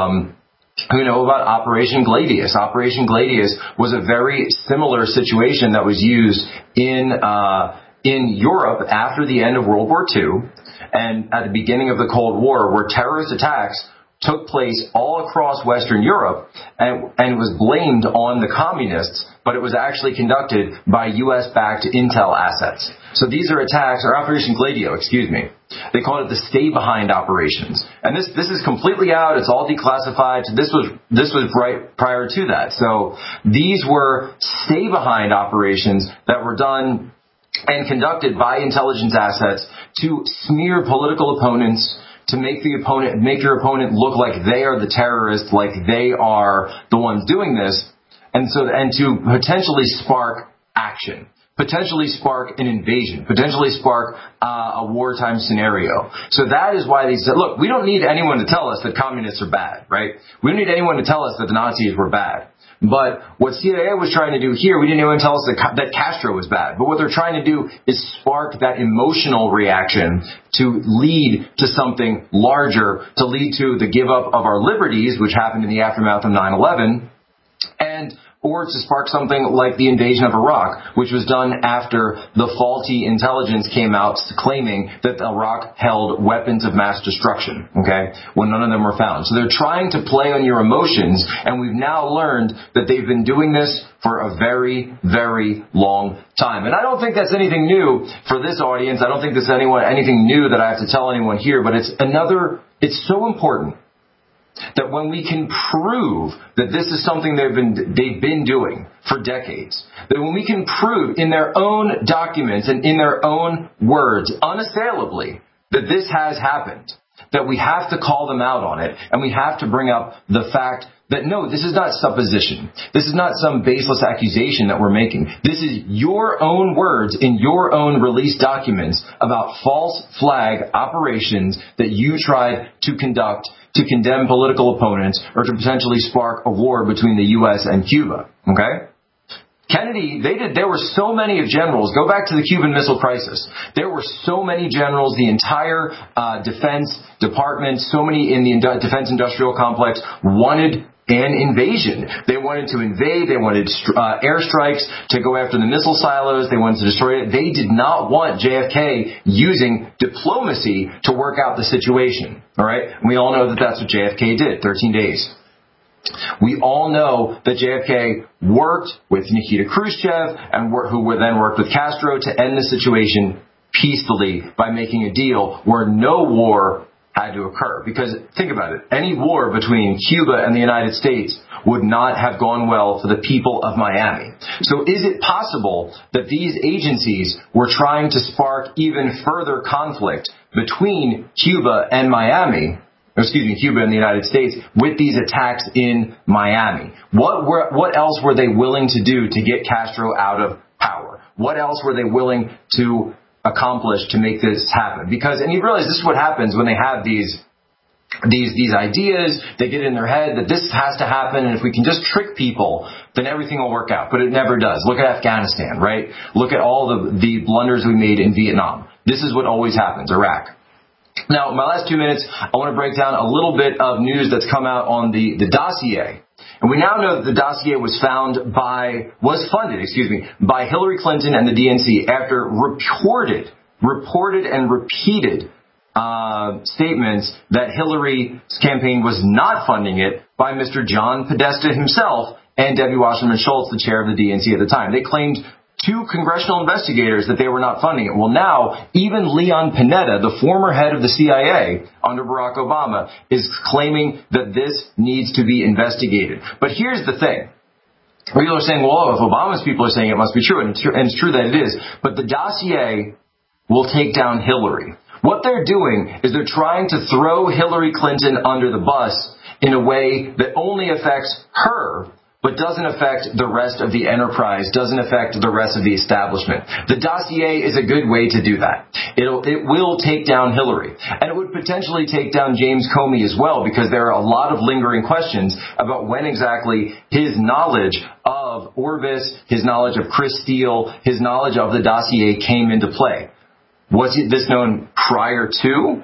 know about Operation Gladius. Operation Gladius was a very similar situation that was used in Europe after the end of World War II and at the beginning of the Cold War, where terrorist attacks took place all across Western Europe, and it was blamed on the communists, but it was actually conducted by U.S.-backed intel assets. So these are attacks, or Operation Gladio, excuse me. They called it the stay-behind operations. And this is completely out. It's all declassified. This was right prior to that. So these were stay-behind operations that were done and conducted by intelligence assets to smear political opponents, to make your opponent look like they are the terrorists, like they are the ones doing this, and to potentially spark action, potentially spark an invasion, potentially spark a wartime scenario. So that is why they said, look, we don't need anyone to tell us that communists are bad, right? We don't need anyone to tell us that the Nazis were bad. But what CIA was trying to do here, we didn't even tell us that Castro was bad. But what they're trying to do is spark that emotional reaction to lead to something larger, to lead to the give up of our liberties, which happened in the aftermath of 9/11, and or to spark something like the invasion of Iraq, which was done after the faulty intelligence came out claiming that Iraq held weapons of mass destruction, okay, when none of them were found. So they're trying to play on your emotions, and we've now learned that they've been doing this for a very, very long time. And I don't think that's anything new for this audience. I don't think there's anything new that I have to tell anyone here, but it's so important that when we can prove that this is something they've been doing for decades, that when we can prove in their own documents and in their own words, unassailably, that this has happened, that we have to call them out on it, and we have to bring up the fact that no, this is not supposition. This is not some baseless accusation that we're making. This is your own words in your own released documents about false flag operations that you tried to conduct to condemn political opponents or to potentially spark a war between the U.S. and Cuba. Okay? Kennedy, there were so many generals. Go back to the Cuban Missile Crisis. There were so many generals, the entire Defense Department, so many in the Defense Industrial Complex wanted an invasion. They wanted to invade. They wanted airstrikes to go after the missile silos. They wanted to destroy it. They did not want JFK using diplomacy to work out the situation. All right? And we all know that that's what JFK did, 13 days. We all know that JFK worked with Nikita Khrushchev, who then worked with Castro to end the situation peacefully by making a deal where no war had to occur. Because think about it, any war between Cuba and the United States would not have gone well for the people of Miami. So is it possible that these agencies were trying to spark even further conflict between Cuba and Cuba and the United States with these attacks in Miami? What else were they willing to do to get Castro out of power? What else were they willing to accomplish to make this happen? And you realize this is what happens when they have these ideas. They get in their head that this has to happen, and if we can just trick people, then everything will work out. But it never does. Look at Afghanistan, right? Look at all the blunders we made in Vietnam. This is what always happens. Iraq. Now, in my last 2 minutes, I want to break down a little bit of news that's come out on the dossier. And we now know that the dossier was funded by Hillary Clinton and the DNC after reported and repeated statements that Hillary's campaign was not funding it by Mr. John Podesta himself and Debbie Wasserman Schultz, the chair of the DNC at the time. They claimed 2 congressional investigators that they were not funding it. Well, now, even Leon Panetta, the former head of the CIA under Barack Obama, is claiming that this needs to be investigated. But here's the thing. People are saying, well, if Obama's people are saying it must be true, and it's true that it is. But the dossier will take down Hillary. What they're doing is they're trying to throw Hillary Clinton under the bus in a way that only affects her, but doesn't affect the rest of the enterprise, doesn't affect the rest of the establishment. The dossier is a good way to do that. It will take down Hillary. And it would potentially take down James Comey as well, because there are a lot of lingering questions about when exactly his knowledge of Orbis, his knowledge of Chris Steele, his knowledge of the dossier came into play. Was this known prior to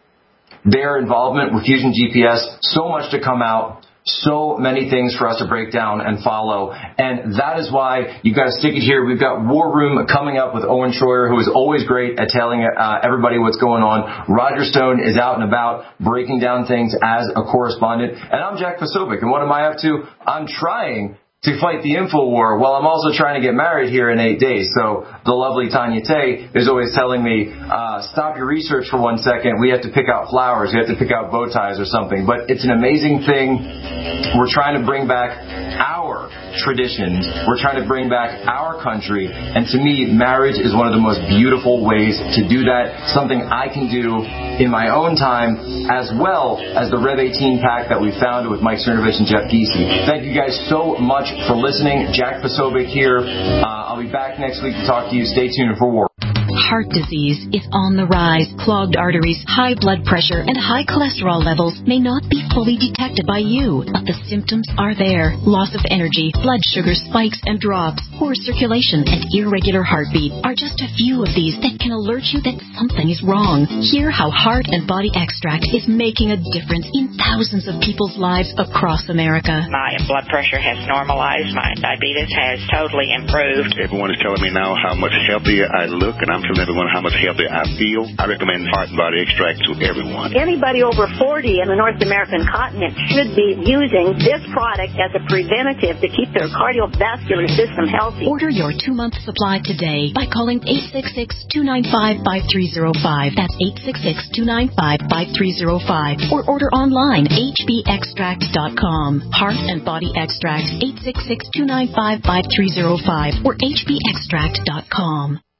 their involvement with Fusion GPS? So much to come out. So many things for us to break down and follow. And that is why you've got to stick it here. We've got War Room coming up with Owen Schroyer, who is always great at telling everybody what's going on. Roger Stone is out and about breaking down things as a correspondent. And I'm Jack Posobiec. And what am I up to? I'm trying to fight the info war while I'm also trying to get married here in 8 days. So the lovely Tanya Tay is always telling me, stop your research for 1 second. We have to pick out flowers. We have to pick out bow ties or something. But it's an amazing thing. We're trying to bring back our traditions. We're trying to bring back our country. And to me, marriage is one of the most beautiful ways to do that. Something I can do in my own time, as well as the Rev 18 pack that we founded with Mike Cernovich and Jeff Giese. Thank you guys so much for listening. Jack Posobiec here. I'll be back next week to talk to you. Stay tuned for War. heart disease is on the rise. Clogged arteries, high blood pressure, and high cholesterol levels may not be fully detected by you, but the symptoms are there. Loss of energy, blood sugar spikes and drops, poor circulation, and irregular heartbeat are just a few of these that can alert you that something is wrong. Hear how Heart and Body Extract is making a difference in thousands of people's lives across America. My blood pressure has normalized. My diabetes has totally improved. Everyone is telling me now how much healthier I look, and I'm telling everyone how much healthier I feel. I recommend Heart and Body Extract to everyone. Anybody over 40 in the North American continent should be using this product as a preventative to keep their cardiovascular system healthy. Order your 2-month supply today by calling 866-295-5305. That's 866-295-5305. Or order online, hbextract.com. Heart and Body Extract, 866-295-5305 or hbextract.com.